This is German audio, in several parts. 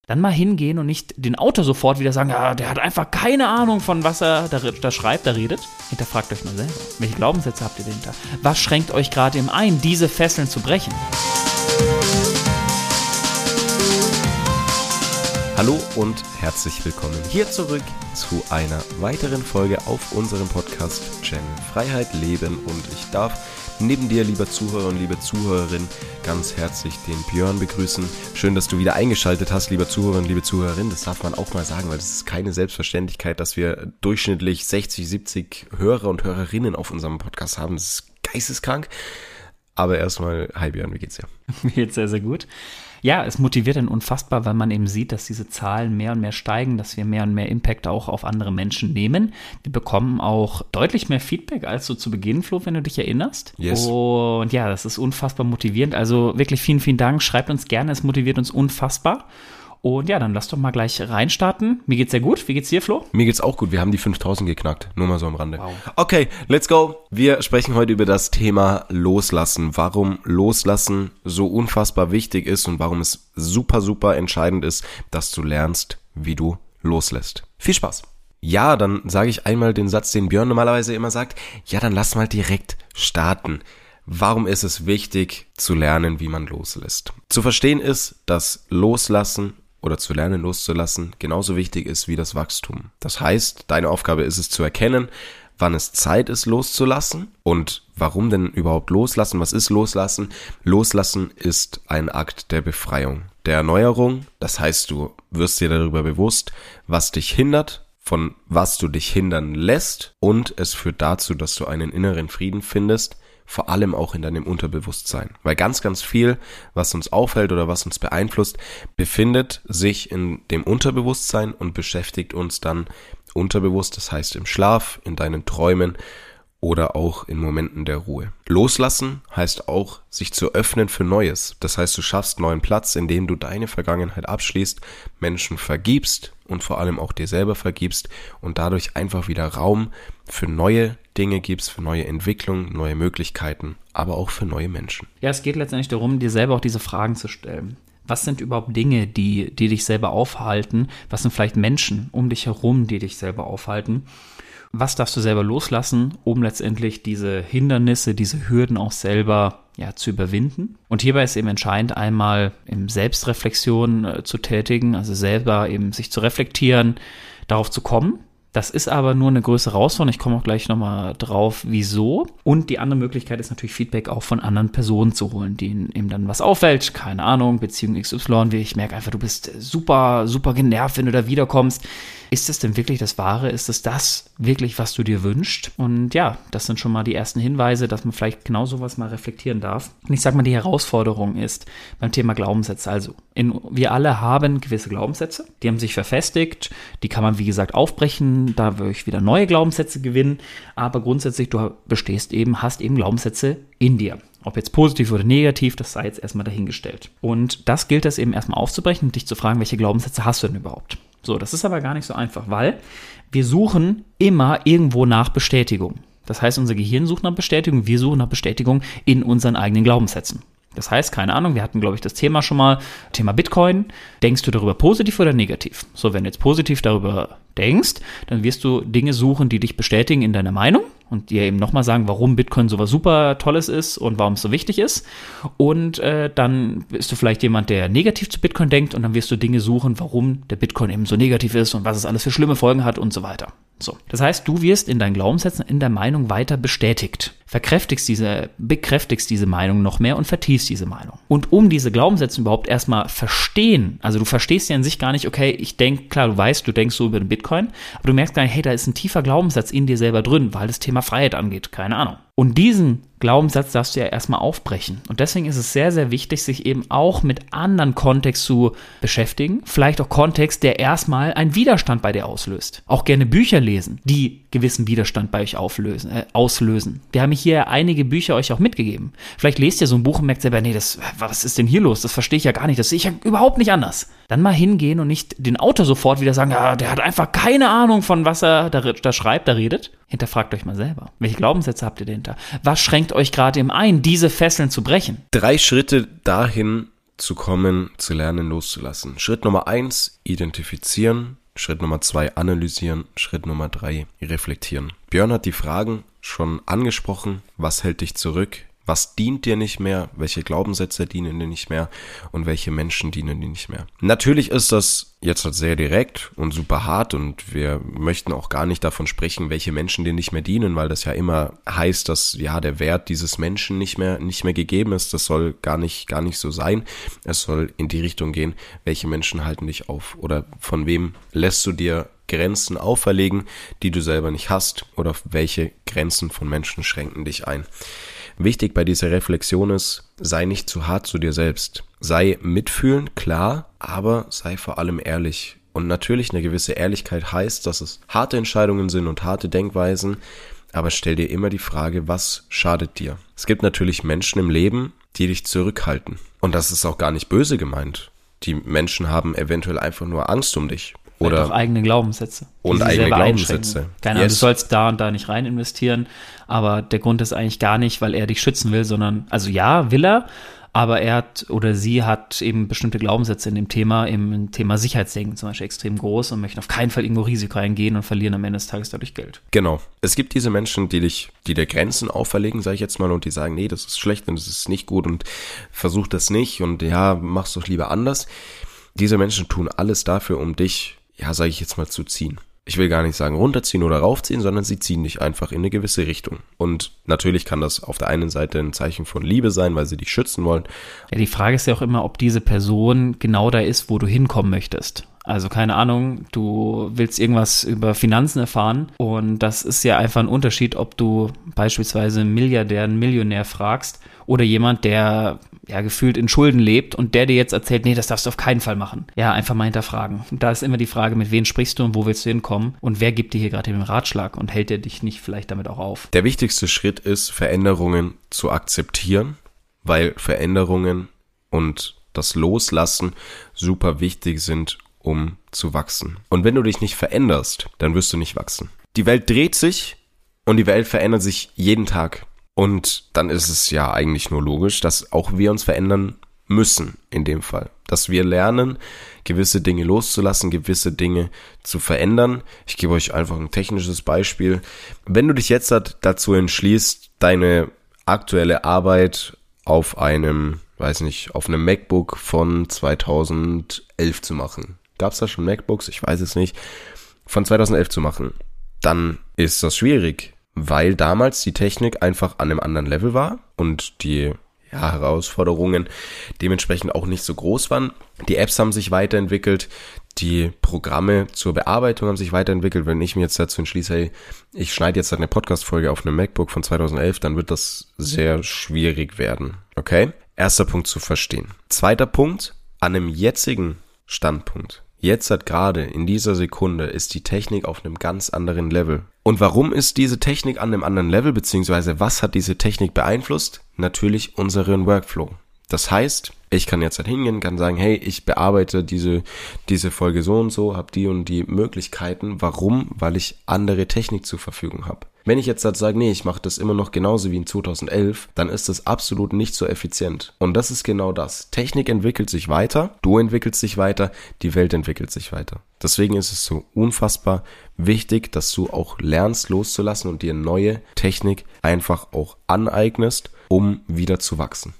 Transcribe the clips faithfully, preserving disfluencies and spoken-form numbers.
dann mal hingehen und nicht den Autor sofort wieder sagen, ja, der hat einfach keine Ahnung von was er da, da schreibt, da redet. Hinterfragt euch mal selber. Welche Glaubenssätze habt ihr dahinter? Was schränkt euch gerade im ein, diese Fesseln zu brechen? Hallo und herzlich willkommen hier zurück zu einer weiteren Folge auf unserem Podcast-Channel Freiheit Leben. Und ich darf neben dir, lieber Zuhörer und liebe Zuhörerin, ganz herzlich den Björn begrüßen. Schön, dass du wieder eingeschaltet hast, lieber Zuhörer und liebe Zuhörerin. Das darf man auch mal sagen, weil das ist keine Selbstverständlichkeit, dass wir durchschnittlich sechzig, siebzig Hörer und Hörerinnen auf unserem Podcast haben. Das ist geisteskrank. Aber erstmal, hi Björn, wie geht's dir? Mir geht's sehr, sehr gut. Ja, es motiviert dann unfassbar, weil man eben sieht, dass diese Zahlen mehr und mehr steigen, dass wir mehr und mehr Impact auch auf andere Menschen nehmen. Wir bekommen auch deutlich mehr Feedback als so zu Beginn, Flo, wenn du dich erinnerst. Yes. Und ja, das ist unfassbar motivierend. Also wirklich vielen, vielen Dank. Schreibt uns gerne, es motiviert uns unfassbar. Und ja, dann lass doch mal gleich reinstarten. Mir geht's sehr gut. Wie geht's dir, Flo? Mir geht's auch gut. Wir haben die fünftausend geknackt. Nur mal so am Rande. Wow. Okay, let's go. Wir sprechen heute über das Thema Loslassen. Warum Loslassen so unfassbar wichtig ist und warum es super, super entscheidend ist, dass du lernst, wie du loslässt. Viel Spaß. Ja, dann sage ich einmal den Satz, den Björn normalerweise immer sagt. Ja, dann lass mal direkt starten. Warum ist es wichtig, zu lernen, wie man loslässt? Zu verstehen ist, dass Loslassen oder zu lernen, loszulassen, genauso wichtig ist wie das Wachstum. Das heißt, deine Aufgabe ist es zu erkennen, wann es Zeit ist, loszulassen und warum denn überhaupt loslassen. Was ist loslassen? Loslassen ist ein Akt der Befreiung, der Erneuerung. Das heißt, du wirst dir darüber bewusst, was dich hindert, von was du dich hindern lässt, und es führt dazu, dass du einen inneren Frieden findest, vor allem auch in deinem Unterbewusstsein. Weil ganz, ganz viel, was uns auffällt oder was uns beeinflusst, befindet sich in dem Unterbewusstsein und beschäftigt uns dann unterbewusst, das heißt im Schlaf, in deinen Träumen oder auch in Momenten der Ruhe. Loslassen heißt auch, sich zu öffnen für Neues. Das heißt, du schaffst neuen Platz, indem du deine Vergangenheit abschließt, Menschen vergibst und vor allem auch dir selber vergibst und dadurch einfach wieder Raum für neue Dinge gibst, für neue Entwicklungen, neue Möglichkeiten, aber auch für neue Menschen. Ja, es geht letztendlich darum, dir selber auch diese Fragen zu stellen. Was sind überhaupt Dinge, die, die dich selber aufhalten? Was sind vielleicht Menschen um dich herum, die dich selber aufhalten? Was darfst du selber loslassen, um letztendlich diese Hindernisse, diese Hürden auch selber ja, zu überwinden? Und hierbei ist eben entscheidend, einmal in Selbstreflexion äh, zu tätigen, also selber eben sich zu reflektieren, darauf zu kommen. Das ist aber nur eine größere Herausforderung. Ich komme auch gleich nochmal drauf, wieso. Und die andere Möglichkeit ist natürlich, Feedback auch von anderen Personen zu holen, denen eben dann was auffällt. Keine Ahnung, Beziehung X Y, wie ich merke einfach, du bist super, super genervt, wenn du da wiederkommst. Ist es denn wirklich das Wahre? Ist es das wirklich, was du dir wünschst? Und ja, das sind schon mal die ersten Hinweise, dass man vielleicht genau sowas mal reflektieren darf. Und ich sag mal, die Herausforderung ist beim Thema Glaubenssätze. Also, in, wir alle haben gewisse Glaubenssätze, die haben sich verfestigt, die kann man, wie gesagt, aufbrechen, da würde ich wieder neue Glaubenssätze gewinnen, aber grundsätzlich, du bestehst eben, hast eben Glaubenssätze in dir. Ob jetzt positiv oder negativ, das sei jetzt erstmal dahingestellt. Und das gilt es eben erstmal aufzubrechen und dich zu fragen, welche Glaubenssätze hast du denn überhaupt? So, das ist aber gar nicht so einfach, weil wir suchen immer irgendwo nach Bestätigung. Das heißt, unser Gehirn sucht nach Bestätigung, wir suchen nach Bestätigung in unseren eigenen Glaubenssätzen. Das heißt, keine Ahnung, wir hatten, glaube ich, das Thema schon mal, Thema Bitcoin. Denkst du darüber positiv oder negativ? So, wenn du jetzt positiv darüber denkst, dann wirst du Dinge suchen, die dich bestätigen in deiner Meinung und dir eben nochmal sagen, warum Bitcoin so was super Tolles ist und warum es so wichtig ist. Und äh, dann bist du vielleicht jemand, der negativ zu Bitcoin denkt, und dann wirst du Dinge suchen, warum der Bitcoin eben so negativ ist und was es alles für schlimme Folgen hat und so weiter. So, das heißt, du wirst in deinen Glaubenssätzen, in der Meinung weiter bestätigt. Verkräftigst diese, bekräftigst diese Meinung noch mehr und vertiefst diese Meinung. Und um diese Glaubenssätze überhaupt erstmal verstehen, also du verstehst ja in sich gar nicht, okay, ich denke, klar, du weißt, du denkst so über den Bitcoin, aber du merkst gar nicht, hey, da ist ein tiefer Glaubenssatz in dir selber drin, weil das Thema Freiheit angeht, keine Ahnung. Und diesen Glaubenssatz darfst du ja erstmal aufbrechen. Und deswegen ist es sehr, sehr wichtig, sich eben auch mit anderen Kontext zu beschäftigen. Vielleicht auch Kontext, der erstmal einen Widerstand bei dir auslöst. Auch gerne Bücher lesen, die gewissen Widerstand bei euch auflösen, äh, auslösen. Wir haben hier einige Bücher euch auch mitgegeben. Vielleicht lest ihr so ein Buch und merkt selber, nee, das, was ist denn hier los? Das verstehe ich ja gar nicht. Das sehe ich ja überhaupt nicht anders. Dann mal hingehen und nicht den Autor sofort wieder sagen, ja, der hat einfach keine Ahnung von was er da, da schreibt, da redet. Hinterfragt euch mal selber. Welche Glaubenssätze habt ihr dahinter? Was schränkt euch gerade im ein, diese Fesseln zu brechen? Drei Schritte dahin, zu kommen, zu lernen, loszulassen. Schritt Nummer eins, identifizieren. Schritt Nummer zwei, analysieren. Schritt Nummer drei, reflektieren. Björn hat die Fragen schon angesprochen. Was hält dich zurück? Was dient dir nicht mehr? Welche Glaubenssätze dienen dir nicht mehr? Und welche Menschen dienen dir nicht mehr? Natürlich ist das jetzt halt sehr direkt und super hart und wir möchten auch gar nicht davon sprechen, welche Menschen dir nicht mehr dienen, weil das ja immer heißt, dass ja der Wert dieses Menschen nicht mehr nicht mehr gegeben ist. Das soll gar nicht gar nicht so sein. Es soll in die Richtung gehen, welche Menschen halten dich auf oder von wem lässt du dir Grenzen auferlegen, die du selber nicht hast, oder welche Grenzen von Menschen schränken dich ein. Wichtig bei dieser Reflexion ist, sei nicht zu hart zu dir selbst. Sei mitfühlend, klar, aber sei vor allem ehrlich. Und natürlich eine gewisse Ehrlichkeit heißt, dass es harte Entscheidungen sind und harte Denkweisen, aber stell dir immer die Frage, was schadet dir? Es gibt natürlich Menschen im Leben, die dich zurückhalten. Und das ist auch gar nicht böse gemeint. Die Menschen haben eventuell einfach nur Angst um dich. Oder auch eigene Glaubenssätze. Und eigene Glaubenssätze. Keine Ahnung, yes. Du sollst da und da nicht rein investieren, aber der Grund ist eigentlich gar nicht, weil er dich schützen will, sondern, also ja, will er, aber er hat oder sie hat eben bestimmte Glaubenssätze in dem Thema, im Thema Sicherheitsdenken zum Beispiel extrem groß und möchten auf keinen Fall irgendwo Risiko eingehen und verlieren am Ende des Tages dadurch Geld. Genau. Es gibt diese Menschen, die dich, die dir Grenzen auferlegen, sage ich jetzt mal, und die sagen, nee, das ist schlecht und das ist nicht gut und versuch das nicht und ja, mach's doch lieber anders. Diese Menschen tun alles dafür, um dich, ja, sage ich jetzt mal, zu ziehen. Ich will gar nicht sagen runterziehen oder raufziehen, sondern sie ziehen dich einfach in eine gewisse Richtung. Und natürlich kann das auf der einen Seite ein Zeichen von Liebe sein, weil sie dich schützen wollen. Ja, die Frage ist ja auch immer, ob diese Person genau da ist, wo du hinkommen möchtest. Also keine Ahnung, du willst irgendwas über Finanzen erfahren und das ist ja einfach ein Unterschied, ob du beispielsweise einen Milliardär, einen Millionär fragst oder jemand, der ja gefühlt in Schulden lebt und der dir jetzt erzählt, nee, das darfst du auf keinen Fall machen. Ja, einfach mal hinterfragen. Und da ist immer die Frage, mit wem sprichst du und wo willst du hinkommen und wer gibt dir hier gerade den Ratschlag und hält der dich nicht vielleicht damit auch auf? Der wichtigste Schritt ist, Veränderungen zu akzeptieren, weil Veränderungen und das Loslassen super wichtig sind, um zu wachsen. Und wenn du dich nicht veränderst, dann wirst du nicht wachsen. Die Welt dreht sich und die Welt verändert sich jeden Tag. Und dann ist es ja eigentlich nur logisch, dass auch wir uns verändern müssen in dem Fall. Dass wir lernen, gewisse Dinge loszulassen, gewisse Dinge zu verändern. Ich gebe euch einfach ein technisches Beispiel. Wenn du dich jetzt dazu entschließt, deine aktuelle Arbeit auf einem, weiß nicht, auf einem MacBook von zweitausendelf zu machen. Gab es da schon MacBooks? Ich weiß es nicht. Von zweitausendelf zu machen. Dann ist das schwierig, weil damals die Technik einfach an einem anderen Level war und die ja, Herausforderungen dementsprechend auch nicht so groß waren. Die Apps haben sich weiterentwickelt, die Programme zur Bearbeitung haben sich weiterentwickelt. Wenn ich mir jetzt dazu entschließe, hey, ich schneide jetzt eine Podcast-Folge auf einem MacBook von zweitausendelf, dann wird das sehr schwierig werden. Okay? Erster Punkt zu verstehen. Zweiter Punkt, an einem jetzigen Standpunkt. Jetzt hat gerade in dieser Sekunde ist die Technik auf einem ganz anderen Level. Und warum ist diese Technik an einem anderen Level, beziehungsweise was hat diese Technik beeinflusst? Natürlich unseren Workflow. Das heißt, ich kann jetzt halt hingehen, kann sagen, hey, ich bearbeite diese diese Folge so und so, habe die und die Möglichkeiten. Warum? Weil ich andere Technik zur Verfügung habe. Wenn ich jetzt halt sage, nee, ich mache das immer noch genauso wie in zweitausendelf, dann ist das absolut nicht so effizient. Und das ist genau das. Technik entwickelt sich weiter, du entwickelst dich weiter, die Welt entwickelt sich weiter. Deswegen ist es so unfassbar wichtig, dass du auch lernst loszulassen und dir neue Technik einfach auch aneignest, um wieder zu wachsen.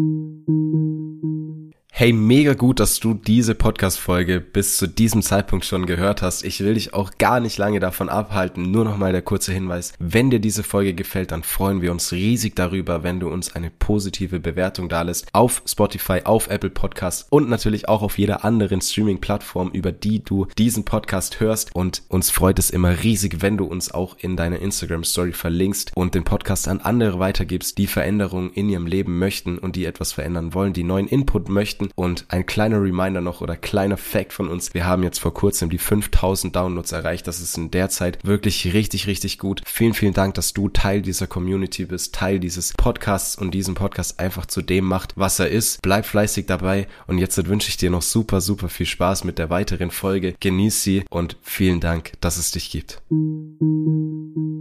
Hey, mega gut, dass du diese Podcast-Folge bis zu diesem Zeitpunkt schon gehört hast. Ich will dich auch gar nicht lange davon abhalten. Nur nochmal der kurze Hinweis. Wenn dir diese Folge gefällt, dann freuen wir uns riesig darüber, wenn du uns eine positive Bewertung dalässt auf Spotify, auf Apple Podcasts und natürlich auch auf jeder anderen Streaming-Plattform, über die du diesen Podcast hörst. Und uns freut es immer riesig, wenn du uns auch in deiner Instagram-Story verlinkst und den Podcast an andere weitergibst, die Veränderungen in ihrem Leben möchten und die etwas verändern wollen, die neuen Input möchten. Und ein kleiner Reminder noch oder kleiner Fact von uns. Wir haben jetzt vor kurzem die fünftausend Downloads erreicht. Das ist in der Zeit wirklich richtig, richtig gut. Vielen, vielen Dank, dass du Teil dieser Community bist, Teil dieses Podcasts und diesen Podcast einfach zu dem macht, was er ist. Bleib fleißig dabei und jetzt wünsche ich dir noch super, super viel Spaß mit der weiteren Folge. Genieß sie und vielen Dank, dass es dich gibt.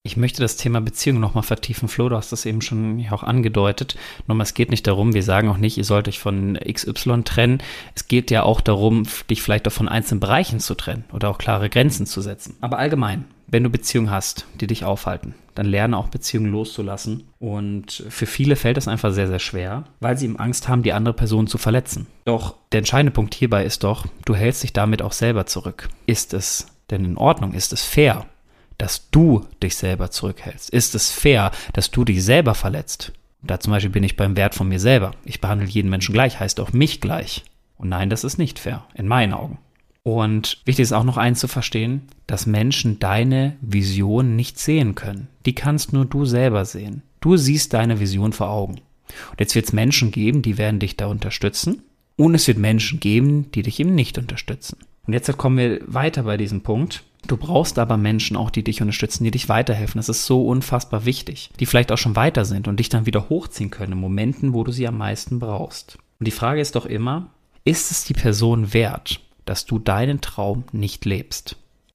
Ich möchte das Thema Beziehung nochmal vertiefen. Flo, du hast das eben schon auch angedeutet. Nochmal, es geht nicht darum, wir sagen auch nicht, ihr sollt euch von X Y trennen. Es geht ja auch darum, dich vielleicht auch von einzelnen Bereichen zu trennen oder auch klare Grenzen zu setzen. Aber allgemein, wenn du Beziehungen hast, die dich aufhalten, dann lerne auch Beziehungen loszulassen. Und für viele fällt das einfach sehr, sehr schwer, weil sie eben Angst haben, die andere Person zu verletzen. Doch der entscheidende Punkt hierbei ist doch, du hältst dich damit auch selber zurück. Ist es denn in Ordnung? Ist es fair, dass du dich selber zurückhältst? Ist es fair, dass du dich selber verletzt? Da zum Beispiel bin ich beim Wert von mir selber. Ich behandle jeden Menschen gleich, heißt auch mich gleich. Und nein, das ist nicht fair, in meinen Augen. Und wichtig ist auch noch eins zu verstehen, dass Menschen deine Vision nicht sehen können. Die kannst nur du selber sehen. Du siehst deine Vision vor Augen. Und jetzt wird es Menschen geben, die werden dich da unterstützen. Und es wird Menschen geben, die dich eben nicht unterstützen. Und jetzt kommen wir weiter bei diesem Punkt. Du brauchst aber Menschen auch, die dich unterstützen, die dich weiterhelfen. Das ist so unfassbar wichtig. Die vielleicht auch schon weiter sind und dich dann wieder hochziehen können in Momenten, wo du sie am meisten brauchst. Und die Frage ist doch immer, ist es die Person wert, dass du deinen Traum nicht lebst?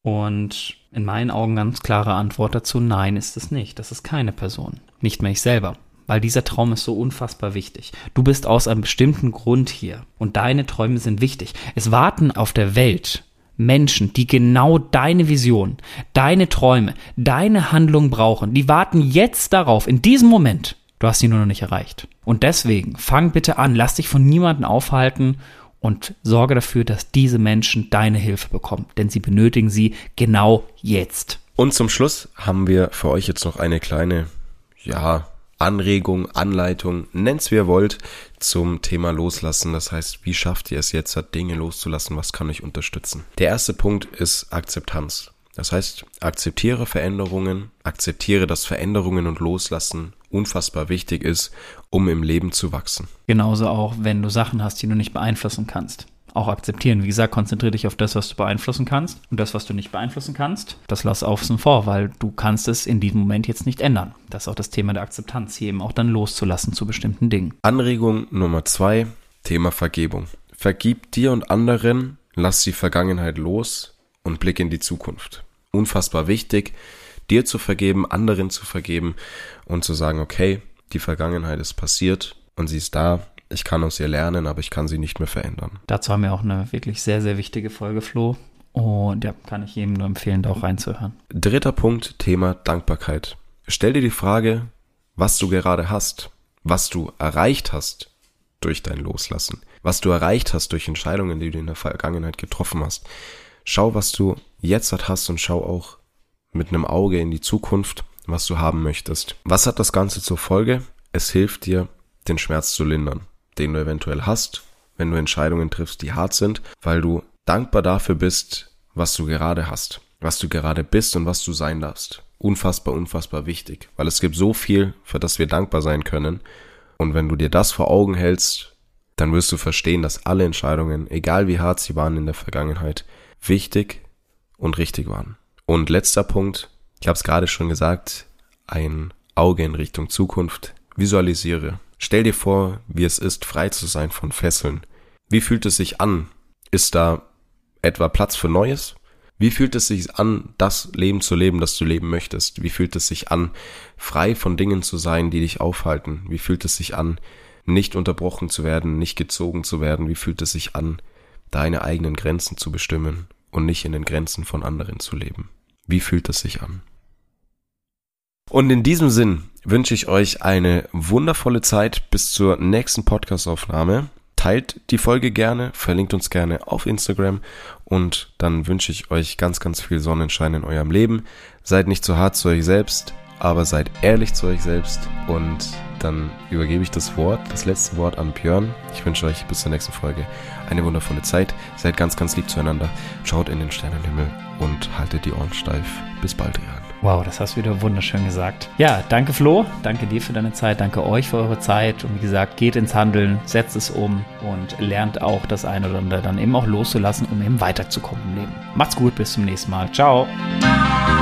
Und in meinen Augen ganz klare Antwort dazu, nein, ist es nicht. Das ist keine Person. Nicht mehr ich selber. Weil dieser Traum ist so unfassbar wichtig. Du bist aus einem bestimmten Grund hier und deine Träume sind wichtig. Es warten auf der Welt Menschen, die genau deine Vision, deine Träume, deine Handlung brauchen. Die warten jetzt darauf, in diesem Moment. Du hast sie nur noch nicht erreicht. Und deswegen, fang bitte an, lass dich von niemandem aufhalten und sorge dafür, dass diese Menschen deine Hilfe bekommen. Denn sie benötigen sie genau jetzt. Und zum Schluss haben wir für euch jetzt noch eine kleine, ja, Anregung, Anleitung, nennt's wie ihr wollt, zum Thema Loslassen. Das heißt, wie schafft ihr es jetzt, Dinge loszulassen? Was kann euch unterstützen? Der erste Punkt ist Akzeptanz. Das heißt, akzeptiere Veränderungen, akzeptiere, dass Veränderungen und Loslassen unfassbar wichtig ist, um im Leben zu wachsen. Genauso auch, wenn du Sachen hast, die du nicht beeinflussen kannst. Auch akzeptieren. Wie gesagt, konzentriere dich auf das, was du beeinflussen kannst. Und das, was du nicht beeinflussen kannst, das lass außen vor, weil du kannst es in diesem Moment jetzt nicht ändern. Das ist auch das Thema der Akzeptanz, hier eben auch dann loszulassen zu bestimmten Dingen. Anregung Nummer zwei, Thema Vergebung. Vergib dir und anderen, lass die Vergangenheit los und blick in die Zukunft. Unfassbar wichtig, dir zu vergeben, anderen zu vergeben und zu sagen, okay, die Vergangenheit ist passiert und sie ist da. Ich kann aus ihr lernen, aber ich kann sie nicht mehr verändern. Dazu haben wir auch eine wirklich sehr, sehr wichtige Folge, Flo. Und ja, kann ich jedem nur empfehlen, da auch reinzuhören. Dritter Punkt, Thema Dankbarkeit. Stell dir die Frage, was du gerade hast, was du erreicht hast durch dein Loslassen, was du erreicht hast durch Entscheidungen, die du in der Vergangenheit getroffen hast. Schau, was du jetzt hast und schau auch mit einem Auge in die Zukunft, was du haben möchtest. Was hat das Ganze zur Folge? Es hilft dir, den Schmerz zu lindern, den du eventuell hast, wenn du Entscheidungen triffst, die hart sind, weil du dankbar dafür bist, was du gerade hast, was du gerade bist und was du sein darfst. Unfassbar, unfassbar wichtig, weil es gibt so viel, für das wir dankbar sein können. Und wenn du dir das vor Augen hältst, dann wirst du verstehen, dass alle Entscheidungen, egal wie hart sie waren in der Vergangenheit, wichtig und richtig waren. Und letzter Punkt, ich habe es gerade schon gesagt, ein Auge in Richtung Zukunft. Visualisiere. Stell dir vor, wie es ist, frei zu sein von Fesseln. Wie fühlt es sich an? Ist da etwa Platz für Neues? Wie fühlt es sich an, das Leben zu leben, das du leben möchtest? Wie fühlt es sich an, frei von Dingen zu sein, die dich aufhalten? Wie fühlt es sich an, nicht unterbrochen zu werden, nicht gezogen zu werden? Wie fühlt es sich an, deine eigenen Grenzen zu bestimmen und nicht in den Grenzen von anderen zu leben? Wie fühlt es sich an? Und in diesem Sinn wünsche ich euch eine wundervolle Zeit bis zur nächsten Podcast-Aufnahme. Teilt die Folge gerne, verlinkt uns gerne auf Instagram und dann wünsche ich euch ganz, ganz viel Sonnenschein in eurem Leben. Seid nicht zu hart zu euch selbst, aber seid ehrlich zu euch selbst und dann übergebe ich das Wort, das letzte Wort an Björn. Ich wünsche euch bis zur nächsten Folge eine wundervolle Zeit. Seid ganz, ganz lieb zueinander. Schaut in den Sternenhimmel und haltet die Ohren steif. Bis bald, Rian. Wow, das hast du wieder wunderschön gesagt. Ja, danke Flo, danke dir für deine Zeit, danke euch für eure Zeit und wie gesagt, geht ins Handeln, setzt es um und lernt auch das eine oder andere dann eben auch loszulassen, um eben weiterzukommen im Leben. Macht's gut, bis zum nächsten Mal. Ciao.